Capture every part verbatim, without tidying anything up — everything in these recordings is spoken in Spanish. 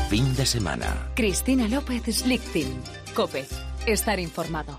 fin de semana. Cristina López Slichting. COPE. Estar informado.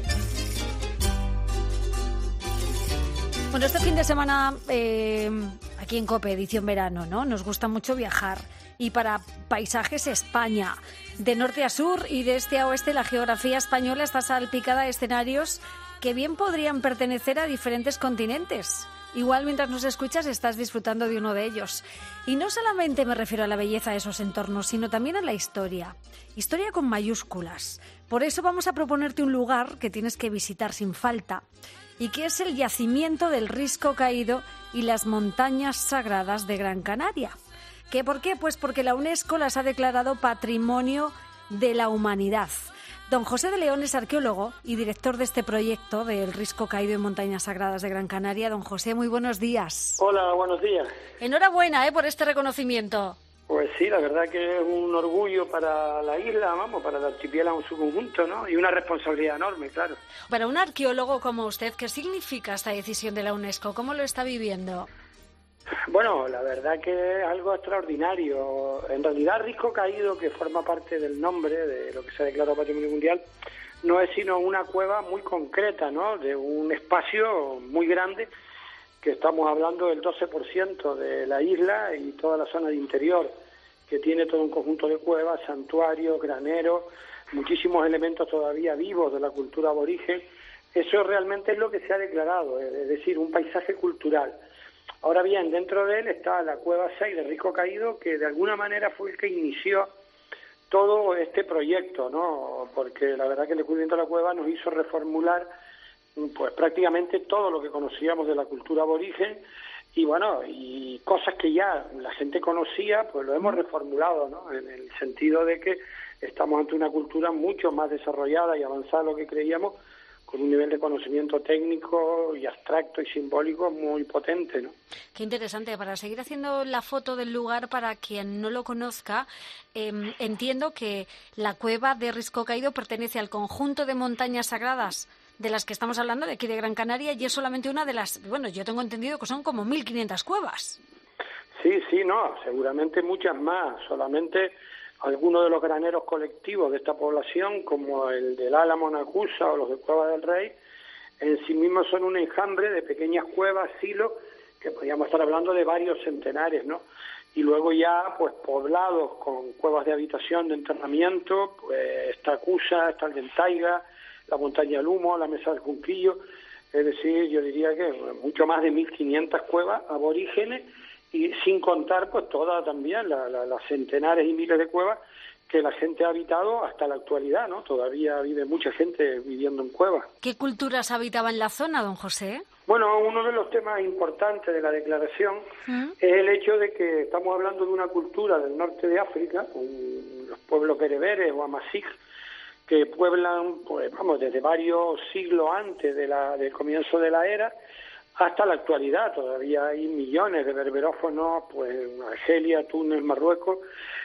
Bueno, este fin de semana eh, aquí en COPE, edición verano, ¿no? Nos gusta mucho viajar. Y para Paisajes España, de norte a sur y de este a oeste, la geografía española está salpicada de escenarios que bien podrían pertenecer a diferentes continentes. Igual mientras nos escuchas estás disfrutando de uno de ellos. Y no solamente me refiero a la belleza de esos entornos, sino también a la historia. Historia con mayúsculas. Por eso vamos a proponerte un lugar que tienes que visitar sin falta y que es el yacimiento del Risco Caído y las montañas sagradas de Gran Canaria. ¿Qué por qué? Pues porque la UNESCO las ha declarado Patrimonio de la Humanidad. Don José de León es arqueólogo y director de este proyecto del Risco Caído y Montañas Sagradas de Gran Canaria. Don José, muy buenos días. Hola, buenos días. Enhorabuena ¿eh? por este reconocimiento. Pues sí, la verdad que es un orgullo para la isla, vamos, para el archipiélago en su conjunto, ¿no? Y una responsabilidad enorme, claro. Para un arqueólogo como usted, ¿qué significa esta decisión de la UNESCO? ¿Cómo lo está viviendo? Bueno, la verdad que es algo extraordinario. En realidad, Risco Caído, que forma parte del nombre de lo que se ha declarado Patrimonio Mundial, no es sino una cueva muy concreta, ¿no? De un espacio muy grande, que estamos hablando del doce por ciento de la isla y toda la zona de interior, que tiene todo un conjunto de cuevas, santuarios, graneros, muchísimos elementos todavía vivos de la cultura aborigen. Eso realmente es lo que se ha declarado, es decir, un paisaje cultural. Ahora bien, dentro de él está la Cueva seis de Risco Caído, que de alguna manera fue el que inició todo este proyecto, ¿no? Porque la verdad que el descubrimiento de la cueva nos hizo reformular pues prácticamente todo lo que conocíamos de la cultura aborigen y bueno, y cosas que ya la gente conocía, pues lo hemos reformulado, ¿no? En el sentido de que estamos ante una cultura mucho más desarrollada y avanzada de lo que creíamos, con un nivel de conocimiento técnico y abstracto y simbólico muy potente, ¿no? Qué interesante. Para seguir haciendo la foto del lugar, para quien no lo conozca, eh, entiendo que la cueva de Risco Caído pertenece al conjunto de montañas sagradas de las que estamos hablando, de aquí de Gran Canaria, y es solamente una de las, bueno, yo tengo entendido que son como mil quinientas cuevas. Sí, sí, no, seguramente muchas más, solamente algunos de los graneros colectivos de esta población, como el del Álamo Nacusa o los de Cueva del Rey, en sí mismos son un enjambre de pequeñas cuevas, silos, que podríamos estar hablando de varios centenares, ¿no? Y luego ya, pues, poblados con cuevas de habitación, de enterramiento, pues, está Cusa, está el del Taiga, la Montaña del Humo, la Mesa del Junquillo, es decir, yo diría que mucho más de mil quinientas cuevas aborígenes, y sin contar pues todas también la, la, las centenares y miles de cuevas que la gente ha habitado hasta la actualidad, ¿no? Todavía vive mucha gente viviendo en cuevas. ¿Qué culturas habitaban la zona, don José? Bueno, uno de los temas importantes de la declaración ¿Mm? es el hecho de que estamos hablando de una cultura del norte de África, con los pueblos bereberes o amasig, que pueblan, pues vamos, desde varios siglos antes de la, del comienzo de la era, hasta la actualidad. Todavía hay millones de berberófonos, pues en Argelia, Túnez, Marruecos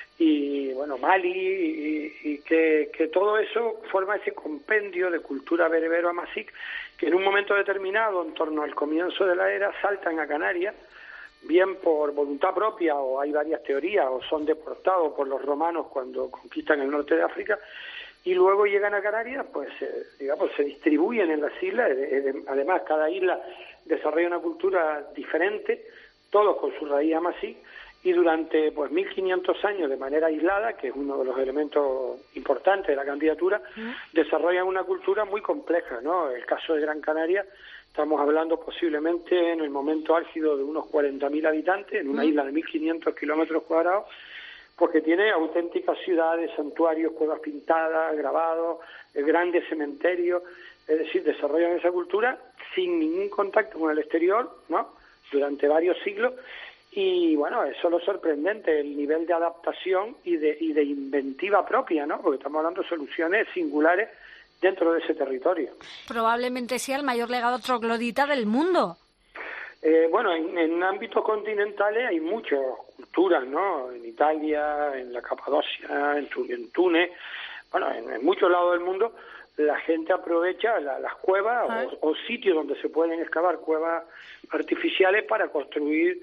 y bueno, Mali, y, y que, que todo eso forma ese compendio de cultura berbero amasig que en un momento determinado, en torno al comienzo de la era, saltan a Canarias, bien por voluntad propia, o hay varias teorías, o son deportados por los romanos cuando conquistan el norte de África, y luego llegan a Canarias, pues eh, digamos, se distribuyen en las islas. Además, cada isla desarrolla una cultura diferente, todos con su raíz amasí, y durante pues mil quinientos años de manera aislada, que es uno de los elementos importantes de la candidatura, ¿Mm? desarrollan una cultura muy compleja, ¿no? El caso de Gran Canaria, estamos hablando posiblemente en el momento álgido de unos cuarenta mil habitantes, en una ¿Mm? isla de mil quinientos kilómetros cuadrados, porque tiene auténticas ciudades, santuarios, cuevas pintadas, grabados, grandes cementerios, es decir, desarrollan esa cultura sin ningún contacto con el exterior, ¿no?, durante varios siglos, y bueno, eso es lo sorprendente, el nivel de adaptación y de, y de inventiva propia, ¿no?, porque estamos hablando de soluciones singulares dentro de ese territorio. Probablemente sea el mayor legado troglodita del mundo. Eh, bueno, en, en ámbitos continentales hay muchas culturas, ¿no? En Italia, en la Capadocia, en, en Túnez, bueno, en, en muchos lados del mundo la gente aprovecha la, las cuevas o, o sitios donde se pueden excavar cuevas artificiales para construir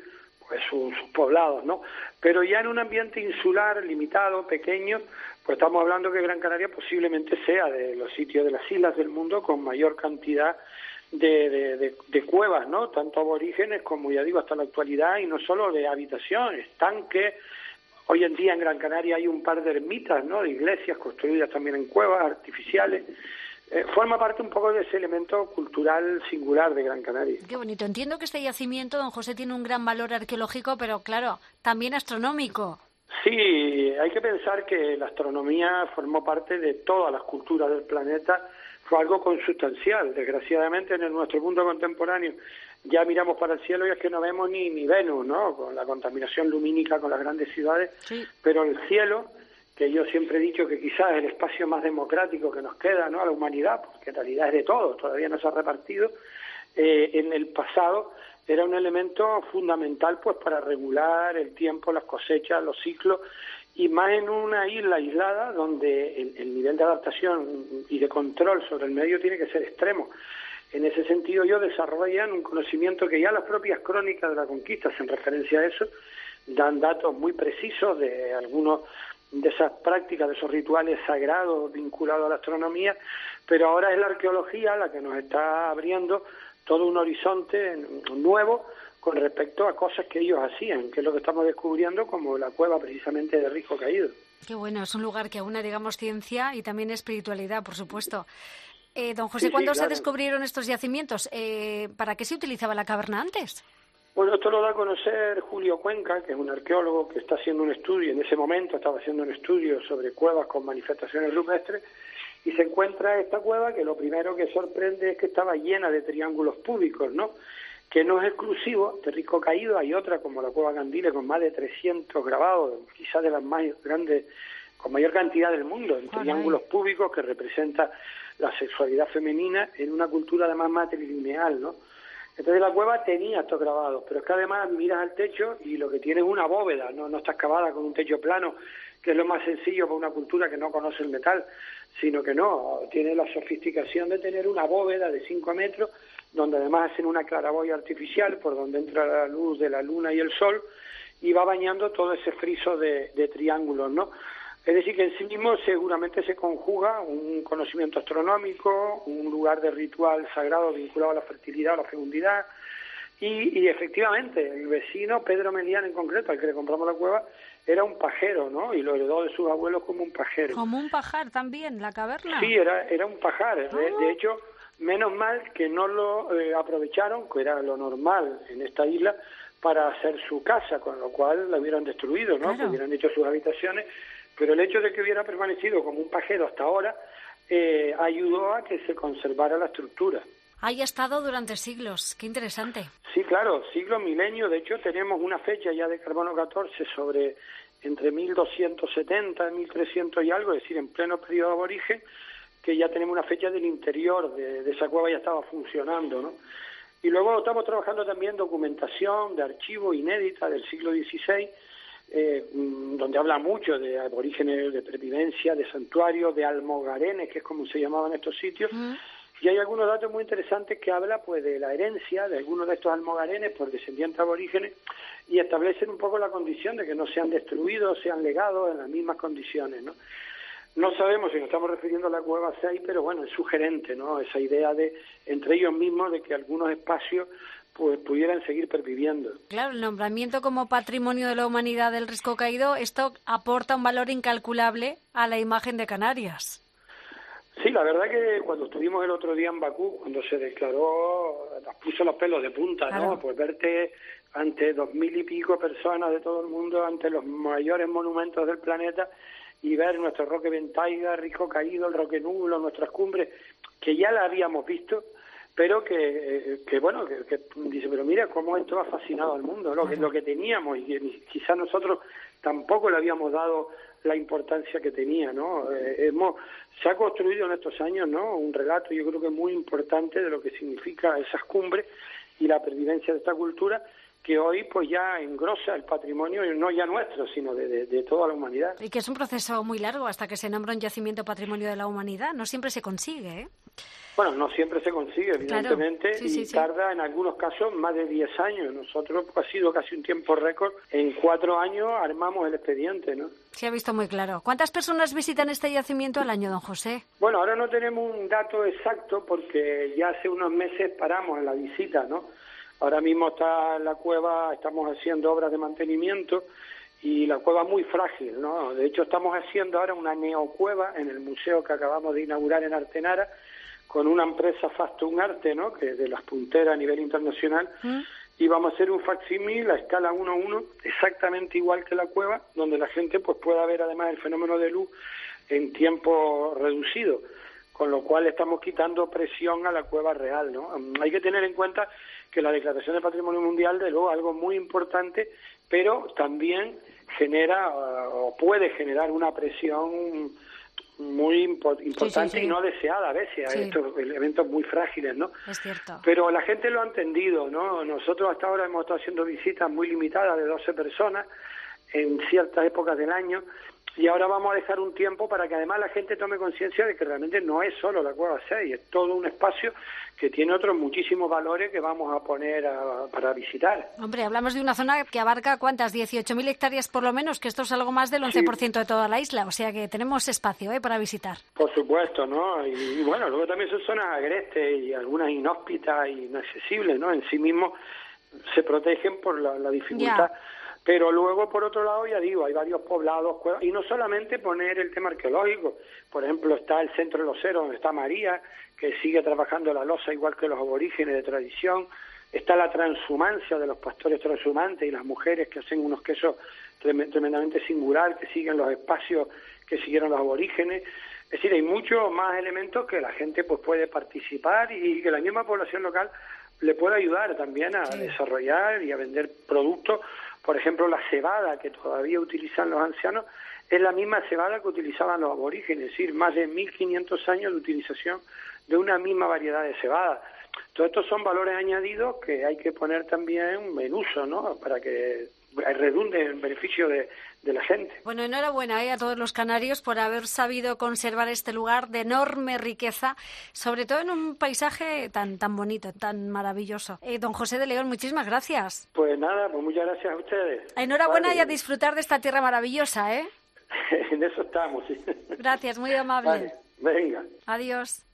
pues sus, sus poblados, ¿no? Pero ya en un ambiente insular, limitado, pequeño, pues estamos hablando que Gran Canaria posiblemente sea de los sitios de las islas del mundo con mayor cantidad de, de, de, de cuevas, ¿no? Tanto aborígenes como, ya digo, hasta la actualidad, y no solo de habitaciones, estanques. Hoy en día en Gran Canaria hay un par de ermitas, ¿no?, de iglesias construidas también en cuevas artificiales. Eh, forma parte un poco de ese elemento cultural singular de Gran Canaria. Qué bonito. Entiendo que este yacimiento, don José, tiene un gran valor arqueológico, pero claro, también astronómico. Sí, hay que pensar que la astronomía formó parte de todas las culturas del planeta, fue algo consustancial. Desgraciadamente en nuestro mundo contemporáneo ya miramos para el cielo y es que no vemos ni, ni Venus, ¿no?, con la contaminación lumínica con las grandes ciudades, sí. Pero el cielo, que yo siempre he dicho que quizás es el espacio más democrático que nos queda, ¿no?, a la humanidad, porque en realidad es de todos, todavía no se ha repartido, eh, en el pasado era un elemento fundamental pues para regular el tiempo, las cosechas, los ciclos, y más en una isla aislada donde el, el nivel de adaptación y de control sobre el medio tiene que ser extremo. En ese sentido ellos desarrollan un conocimiento que ya las propias crónicas de la conquista hacen referencia a eso, dan datos muy precisos de algunos de esas prácticas, de esos rituales sagrados vinculados a la astronomía, pero ahora es la arqueología la que nos está abriendo todo un horizonte nuevo con respecto a cosas que ellos hacían, que es lo que estamos descubriendo, como la cueva precisamente de Risco Caído. Qué bueno, es un lugar que aúna, digamos, ciencia y también espiritualidad, por supuesto. Eh, don José, sí, ¿cuándo sí, se claro. descubrieron estos yacimientos? Eh, ¿Para qué se utilizaba la caverna antes? Bueno, esto lo da a conocer Julio Cuenca, que es un arqueólogo que está haciendo un estudio, en ese momento estaba haciendo un estudio sobre cuevas con manifestaciones rupestres, y se encuentra esta cueva que lo primero que sorprende es que estaba llena de triángulos púbicos, ¿no?, que no es exclusivo de Risco Caído. Hay otra como la Cueva Candile con más de trescientos grabados, quizás de las más grandes, con mayor cantidad del mundo, en triángulos púbicos, que representa la sexualidad femenina en una cultura además matrilineal, ¿no? Entonces la cueva tenía estos grabados, pero es que además miras al techo y lo que tiene es una bóveda, no, no está excavada con un techo plano, que es lo más sencillo para una cultura que no conoce el metal, sino que no, tiene la sofisticación de tener una bóveda de cinco metros, donde además hacen una claraboya artificial por donde entra la luz de la luna y el sol, y va bañando todo ese friso de, de triángulos, ¿no? Es decir, que en sí mismo seguramente se conjuga un conocimiento astronómico, un lugar de ritual sagrado vinculado a la fertilidad, a la fecundidad, y, y efectivamente el vecino, Pedro Melián en concreto, al que le compramos la cueva, era un pajero, ¿no?, y lo heredó de sus abuelos como un pajero. ¿Como un pajar también, la caverna? Sí, era, era un pajar. Ah. De, de hecho, menos mal que no lo eh, aprovecharon, que era lo normal en esta isla, para hacer su casa, con lo cual la hubieran destruido, ¿no?, claro. Que hubieran hecho sus habitaciones, pero el hecho de que hubiera permanecido como un pajero hasta ahora eh, ayudó a que se conservara la estructura. Haya estado durante siglos, qué interesante. Sí, claro, siglos, milenios. De hecho, tenemos una fecha ya de carbono catorce sobre entre mil doscientos setenta y mil trescientos y algo, es decir, en pleno periodo aborigen, que ya tenemos una fecha del interior de, de esa cueva, ya estaba funcionando, ¿no? Y luego estamos trabajando también documentación de archivo inédita del siglo dieciséis, eh, donde habla mucho de aborígenes, de pervivencia, de santuarios, de almogarenes, que es como se llamaban estos sitios, mm. Y hay algunos datos muy interesantes que habla pues de la herencia de algunos de estos almogarenes por descendientes aborígenes, y establecen un poco la condición de que no sean destruidos, sean legados en las mismas condiciones, ¿no? No sabemos si nos estamos refiriendo a la cueva seis, pero bueno, es sugerente, ¿no?, esa idea de, entre ellos mismos, de que algunos espacios pues pudieran seguir perviviendo. Claro, el nombramiento como Patrimonio de la Humanidad del Risco Caído, esto aporta un valor incalculable a la imagen de Canarias. Sí, la verdad que cuando estuvimos el otro día en Bakú, cuando se declaró, nos puso los pelos de punta, claro. ¿No? Pues verte ante dos mil y pico personas de todo el mundo, ante los mayores monumentos del planeta, y ver nuestro Roque Ventaiga, Risco Caído, el Roque Nulo, nuestras cumbres, que ya la habíamos visto, pero que, que bueno, que, que dice, pero mira cómo esto ha fascinado al mundo, lo que, lo que teníamos, y que quizás nosotros tampoco le habíamos dado la importancia que tenía, ¿no? Eh, hemos, se ha construido en estos años, ¿no?, un relato, yo creo que muy importante de lo que significa esas cumbres y la pervivencia de esta cultura, que hoy pues ya engrosa el patrimonio, no ya nuestro, sino de, de, de toda la humanidad. Y que es un proceso muy largo hasta que se nombra un yacimiento patrimonio de la humanidad. No siempre se consigue, ¿eh? Bueno, no siempre se consigue, evidentemente, claro. sí, sí, y sí. tarda en algunos casos más de diez años. Nosotros pues, ha sido casi un tiempo récord. En cuatro años armamos el expediente, ¿no? Se ha visto muy claro. ¿Cuántas personas visitan este yacimiento al año, don José? Bueno, ahora no tenemos un dato exacto porque ya hace unos meses paramos en la visita, ¿no? Ahora mismo está en la cueva, estamos haciendo obras de mantenimiento y la cueva es muy frágil, ¿no? De hecho, estamos haciendo ahora una neocueva en el museo que acabamos de inaugurar en Artenara, con una empresa Fastum Arte, ¿no?, que es de las punteras a nivel internacional, ¿Mm? y vamos a hacer un facsímil a escala uno a uno, exactamente igual que la cueva, donde la gente pues pueda ver además el fenómeno de luz en tiempo reducido, con lo cual estamos quitando presión a la cueva real, ¿no? Hay que tener en cuenta que la Declaración de Patrimonio Mundial, de luego, algo muy importante, pero también genera o puede generar una presión muy impo- importante sí, sí, sí. y no deseada a veces, sí. a estos eventos muy frágiles, ¿no? Es cierto. Pero la gente lo ha entendido, ¿no? Nosotros hasta ahora hemos estado haciendo visitas muy limitadas de doce personas en ciertas épocas del año, y ahora vamos a dejar un tiempo para que además la gente tome conciencia de que realmente no es solo la Cueva seis, es todo un espacio que tiene otros muchísimos valores que vamos a poner a, para visitar. Hombre, hablamos de una zona que abarca, ¿cuántas? dieciocho mil hectáreas por lo menos, que esto es algo más del once por ciento sí. de toda la isla, o sea que tenemos espacio ¿eh? para visitar. Por supuesto, ¿no? Y, y bueno, luego también son zonas agrestes y algunas inhóspitas y inaccesibles, ¿no? En sí mismos se protegen por la, la dificultad. Ya. Pero luego, por otro lado, ya digo, hay varios poblados, cuevas, y no solamente poner el tema arqueológico. Por ejemplo, está el Centro de Loseros, donde está María, que sigue trabajando la losa igual que los aborígenes de tradición. Está la transhumancia de los pastores transhumantes y las mujeres que hacen unos quesos tremendamente singular, que siguen los espacios que siguieron los aborígenes. Es decir, hay muchos más elementos que la gente pues puede participar y que la misma población local le puede ayudar también a sí. desarrollar y a vender productos. Por ejemplo, la cebada que todavía utilizan los ancianos es la misma cebada que utilizaban los aborígenes, es decir, más de mil quinientos años de utilización de una misma variedad de cebada. Todos estos son valores añadidos que hay que poner también en uso, ¿no?, para que redunde en beneficio de, de la gente. Bueno, enhorabuena ¿eh? a todos los canarios por haber sabido conservar este lugar de enorme riqueza, sobre todo en un paisaje tan tan bonito, tan maravilloso. Eh, don José de León, muchísimas gracias. Pues nada, pues muchas gracias a ustedes. Enhorabuena vale. y a disfrutar de esta tierra maravillosa, ¿eh? En eso estamos, sí. Gracias, muy amable. Vale. Venga. Adiós.